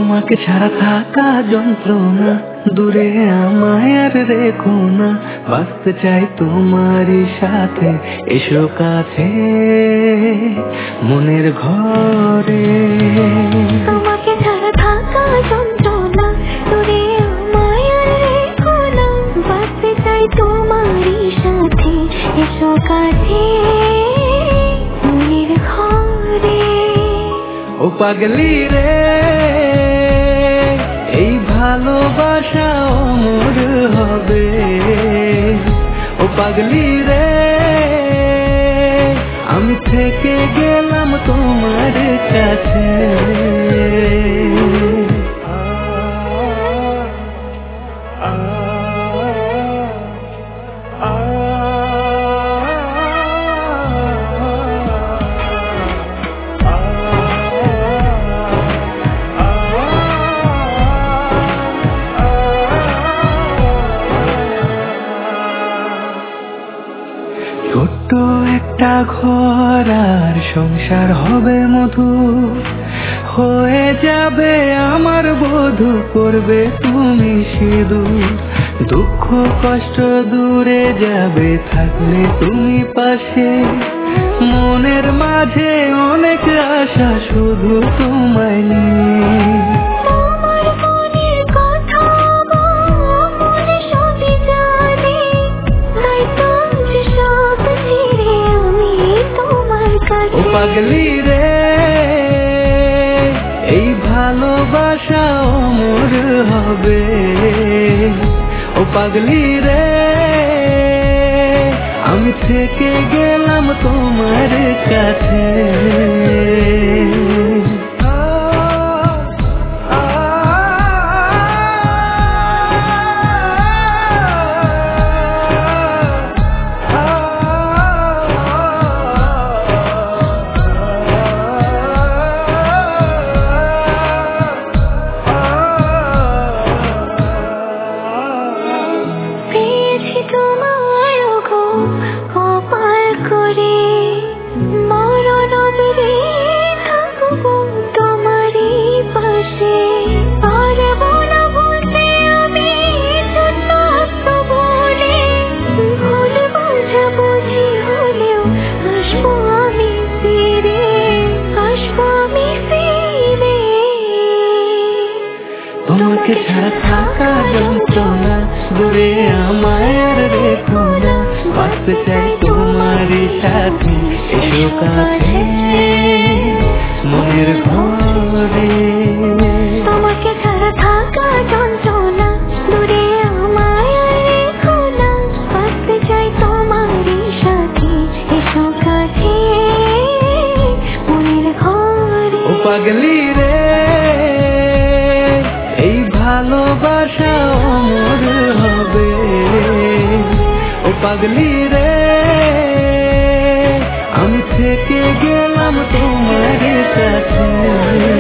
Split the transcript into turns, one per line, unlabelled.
তোমাকে ছাড়া থাকা যন্ত্রণা, দূরে আমায় আর রেখো না, বাঁচতে চাই তোমারই সাথে, এসো কাছে মনের ঘরে।
তোমাকে ছাড়া থাকা যন্ত্রণা, দূরে আমায় আর রেখো না, বাঁচতে চাই তোমারই সাথে, এসো কাছে মনের ঘরে।
ও পাগলি রে, এই ভালোবাসা অমর হবে। ও পাগলি রে, আমি থেকে গেলাম তোমার কাছে। ছোট্ট একটা ঘর আর সংসার হবে মধুর, হয়ে যাবে আমার বধূ, করবে তুমি সিঁদুর। দুঃখ কষ্ট দূরে যাবে থাকলে তুমি পাশে, মনের মাঝে অনেক আশা শুধু তোমায় নিয়ে। ও পাগলি রে, এই ভালোবাসা অমর হবে। ও পাগলি রে, আমি থেকে গেলাম তোমার কাছে। তোমাকে ছাড়া থাকা যন্ত্রণা, দূরে আমায় আর রেখো না, বাঁচতে চাই তোমারই সাথে, এসো কাছে মনের ঘরে।
তোমাকে ছাড়া থাকা যন্ত্রণা, দূরে আমায় আর রেখো না, বাঁচতে চাই তোমারই সাথে, এসো কাছে মনের ঘরে।
ও পাগলি রে, এই ভালোবাসা অমর হবে। ও পাগলি রে, আমি থেকে গেলাম তোমার কাছে।